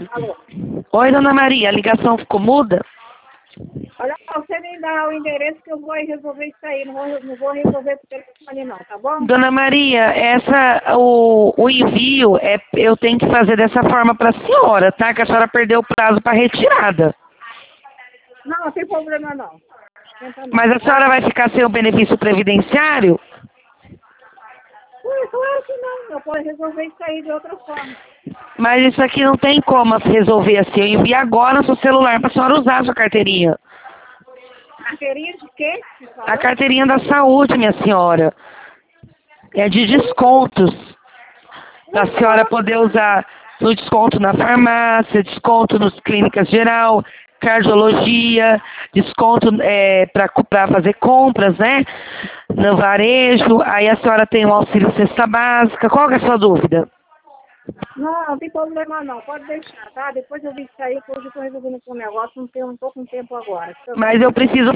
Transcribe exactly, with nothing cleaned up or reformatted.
Alô? Oi, dona Maria, a ligação ficou muda? Olha, você me dá o endereço que eu vou resolver isso aí. Não vou, não vou resolver por telefone não, tá bom? Dona Maria, essa, o, o envio, é, eu tenho que fazer dessa forma para a senhora, tá? Que a senhora perdeu o prazo para retirada. Não, não tem problema não. Tenta não, Mas a tá? senhora vai ficar sem o benefício previdenciário? Ué, claro que não. Eu posso resolver isso aí de outra forma. Mas isso aqui não tem como resolver assim. Eu envio agora no seu celular para a senhora usar a sua carteirinha. Carteirinha de quê? Que A falou? carteirinha da saúde, minha senhora. É de descontos. Para a Não, senhora não. poder usar no desconto na farmácia, desconto nos clínicas geral, cardiologia, desconto é, para fazer compras, né? No varejo. Aí a senhora tem um auxílio cesta básica. Qual que é a sua dúvida? Não, não tem problema não. Pode deixar, tá? Depois eu vi isso aí, que hoje eu tô resolvendo com o negócio. Não, tenho, não tô com tempo agora. Fica bem. Mas eu preciso